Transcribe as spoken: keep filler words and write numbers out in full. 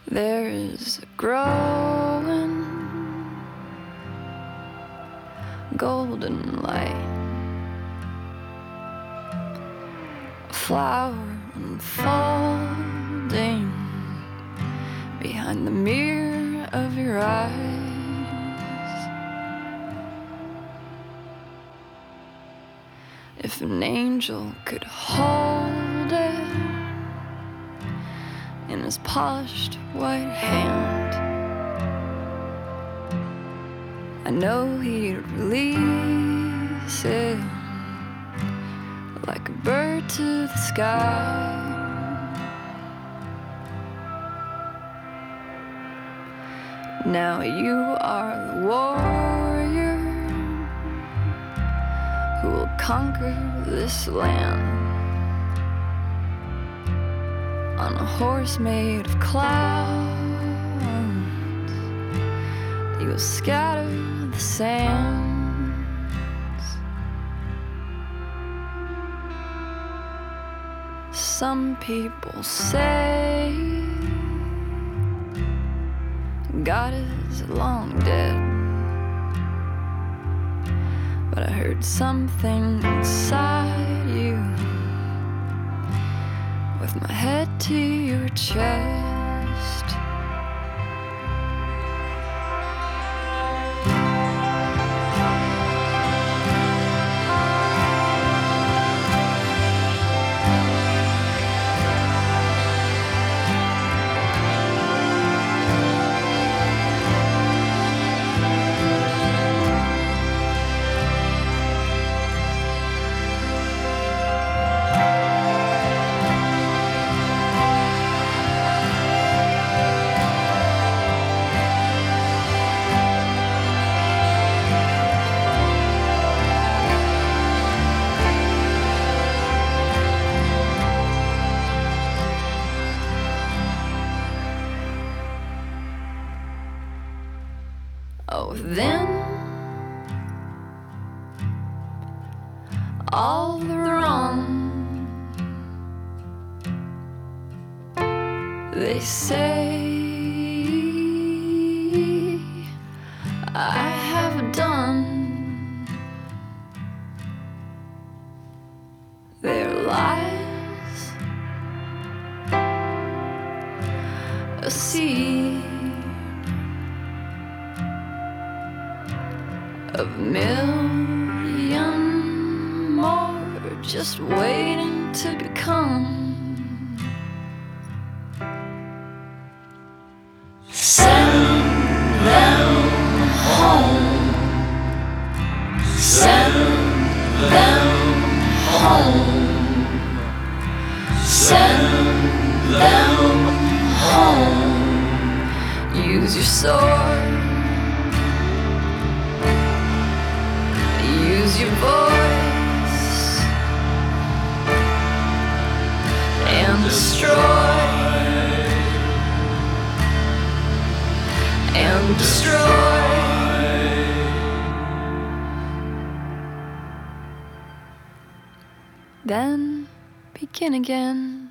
There is a growing golden light, a flower unfolding behind the mirror of your eyes. If an angel could hold it in his polished white hand, I know he'd release it like a bird to the sky. Now you are the warrior who will conquer this land on a horse made of clouds. You will scatter the sands. Some people say God is long dead, but I heard something inside you with my head to your chest. Oh, then all the wrong they say I have done, their lies a seed of a million more just waiting to become. Send them home. Send them home. Send them home. Use your sword. Use your voice and destroy and destroy. Then begin again.